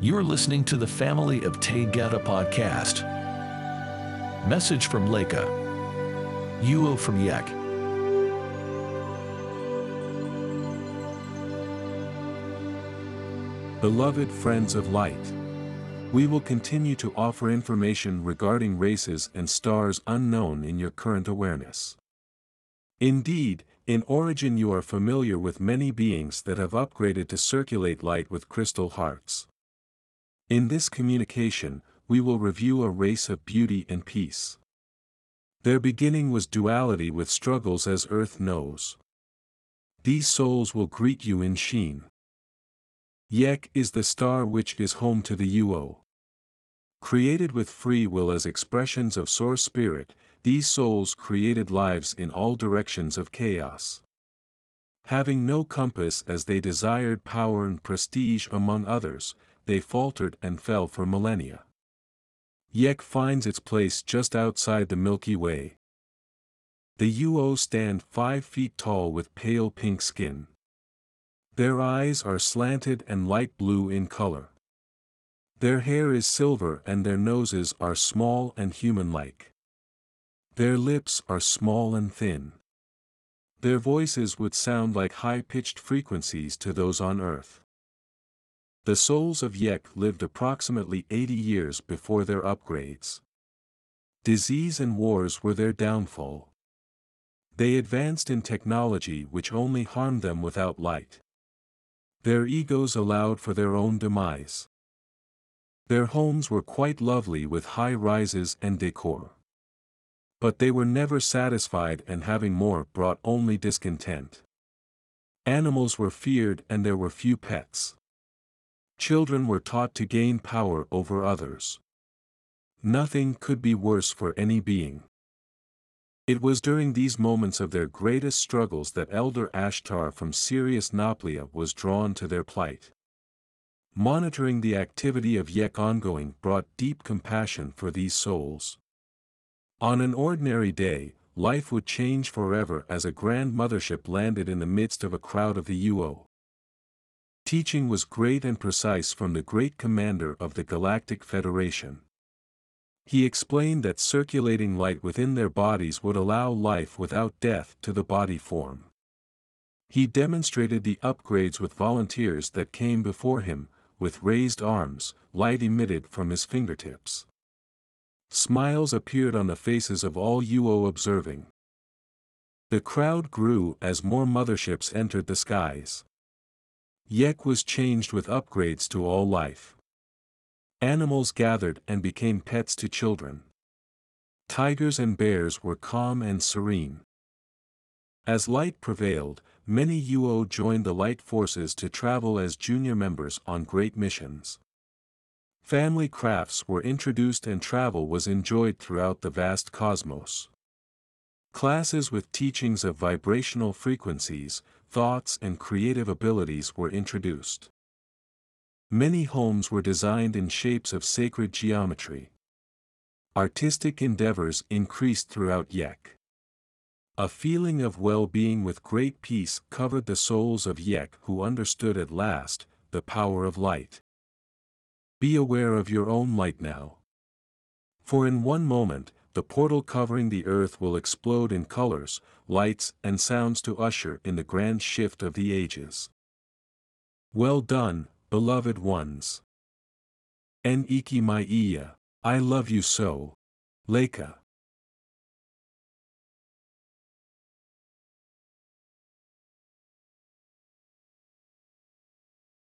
You're listening to the Family of Taygeta podcast. Message from Leica. Uo from Yek. Beloved friends of light, we will continue to offer information regarding races and stars unknown in your current awareness. Indeed, in origin you are familiar with many beings that have upgraded to circulate light with crystal hearts. In this communication, we will review a race of beauty and peace. Their beginning was duality with struggles as Earth knows. These souls will greet you in Sheen. Yek is the star which is home to the Uo. Created with free will as expressions of Source Spirit, these souls created lives in all directions of chaos. Having no compass as they desired power and prestige among others, they faltered and fell for millennia. Yek finds its place just outside the Milky Way. The Uo stand 5 feet tall with pale pink skin. Their eyes are slanted and light blue in color. Their hair is silver and their noses are small and human-like. Their lips are small and thin. Their voices would sound like high-pitched frequencies to those on Earth. The souls of Yek lived approximately 80 years before their upgrades. Disease and wars were their downfall. They advanced in technology which only harmed them without light. Their egos allowed for their own demise. Their homes were quite lovely with high rises and decor. But they were never satisfied, and having more brought only discontent. Animals were feared and there were few pets. Children were taught to gain power over others. Nothing could be worse for any being. It was during these moments of their greatest struggles that Elder Ashtar from Sirius Noplia was drawn to their plight. Monitoring the activity of Yek ongoing brought deep compassion for these souls. On an ordinary day, life would change forever as a grand mothership landed in the midst of a crowd of the Uo. Teaching was great and precise from the great commander of the Galactic Federation. He explained that circulating light within their bodies would allow life without death to the body form. He demonstrated the upgrades with volunteers that came before him, with raised arms, light emitted from his fingertips. Smiles appeared on the faces of all Uo observing. The crowd grew as more motherships entered the skies. Yek was changed with upgrades to all life. Animals gathered and became pets to children. Tigers and bears were calm and serene. As light prevailed, many Uo joined the light forces to travel as junior members on great missions. Family crafts were introduced and travel was enjoyed throughout the vast cosmos. Classes with teachings of vibrational frequencies, thoughts and creative abilities were introduced. Many homes were designed in shapes of sacred geometry. Artistic endeavors increased throughout Yek. A feeling of well-being with great peace covered the souls of Yek who understood at last the power of light. Be aware of your own light now. For in one moment, the portal covering the earth will explode in colors, lights and sounds to usher in the grand shift of the ages. Well done, beloved ones. En iki mai iya, I love you so. Leica.